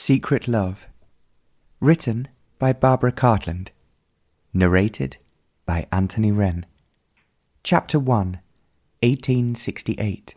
Secret Love. Written by Barbara Cartland. Narrated by Anthony Wren. Chapter 1, 1868.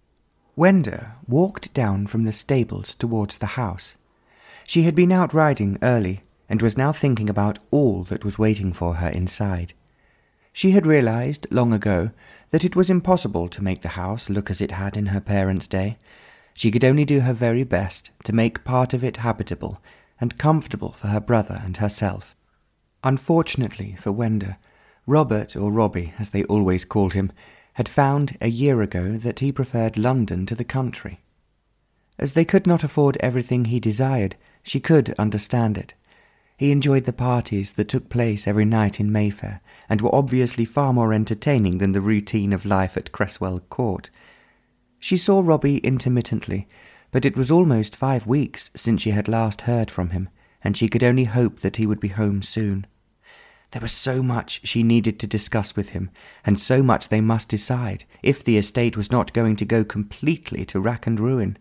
Wenda walked down from the stables towards the house. She had been out riding early and was now thinking about all that was waiting for her inside. She had realized long ago that it was impossible to make the house look as it had in her parents' day. She could only do her very best to make part of it habitable and comfortable for her brother and herself. Unfortunately for Wenda, Robert, or Robbie as they always called him, had found a year ago that he preferred London to the country. As they could not afford everything he desired, she could understand it. He enjoyed the parties that took place every night in Mayfair, and were obviously far more entertaining than the routine of life at Cresswell Court. She saw Robbie intermittently, but it was almost 5 weeks since she had last heard from him, and she could only hope that he would be home soon. There was so much she needed to discuss with him, and so much they must decide, if the estate was not going to go completely to rack and ruin.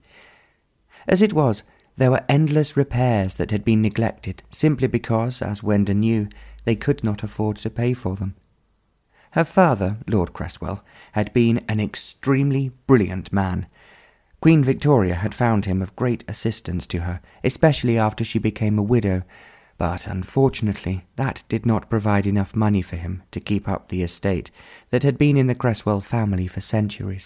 As it was, there were endless repairs that had been neglected, simply because, as Wenda knew, they could not afford to pay for them. Her father, Lord Cresswell, had been an extremely brilliant man. Queen Victoria had found him of great assistance to her, especially after she became a widow, but unfortunately that did not provide enough money for him to keep up the estate that had been in the Cresswell family for centuries.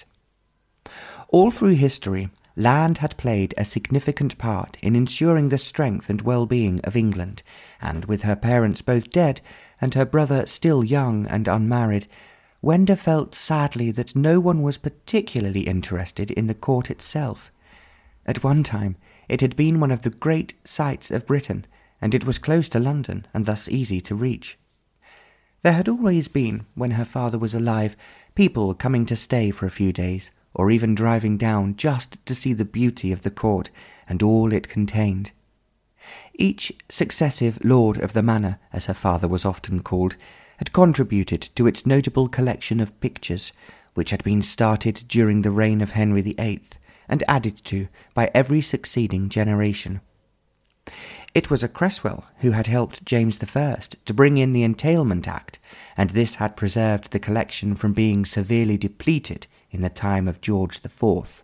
All through history, land had played a significant part in ensuring the strength and well-being of England, and with her parents both dead and her brother still young and unmarried, Wenda felt sadly that no one was particularly interested in the court itself. At one time, it had been one of the great sights of Britain, and it was close to London and thus easy to reach. There had always been, when her father was alive, people coming to stay for a few days, or even driving down just to see the beauty of the court and all it contained. Each successive lord of the manor, as her father was often called, had contributed to its notable collection of pictures, which had been started during the reign of Henry VIII, and added to by every succeeding generation. It was a Cresswell who had helped James I to bring in the Entailment Act, and this had preserved the collection from being severely depleted in the time of George IV.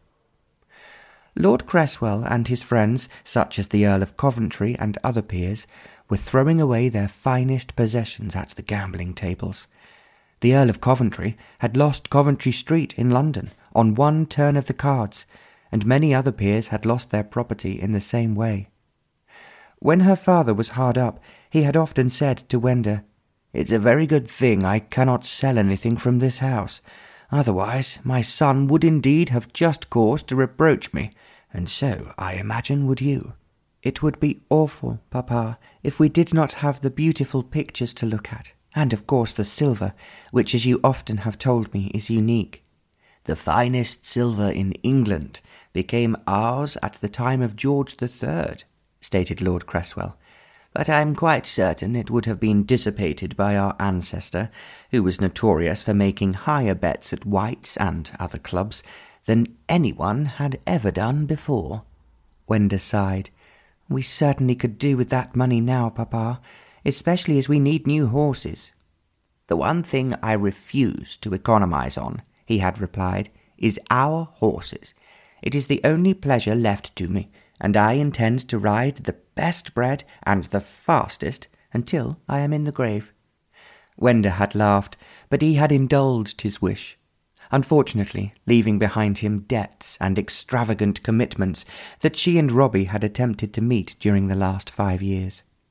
Lord Cresswell and his friends, such as the Earl of Coventry and other peers, were throwing away their finest possessions at the gambling tables. The Earl of Coventry had lost Coventry Street in London on one turn of the cards, and many other peers had lost their property in the same way. When her father was hard up, he had often said to Wenda, "It's a very good thing I cannot sell anything from this house. Otherwise, my son would indeed have just cause to reproach me, and so, I imagine, would you. It would be awful, Papa, if we did not have the beautiful pictures to look at, and of course the silver, which, as you often have told me, is unique. The finest silver in England became ours at the time of George III, stated Lord Cresswell, but I'm quite certain it would have been dissipated by our ancestor, who was notorious for making higher bets at White's and other clubs than anyone had ever done before." Wenda sighed. "We certainly could do with that money now, Papa, especially as we need new horses." "The one thing I refuse to economize on," he had replied, "is our horses. It is the only pleasure left to me, and I intend to ride the best bred and the fastest until I am in the grave." Wenda had laughed, but he had indulged his wish, unfortunately leaving behind him debts and extravagant commitments that she and Robbie had attempted to meet during the last 5 years.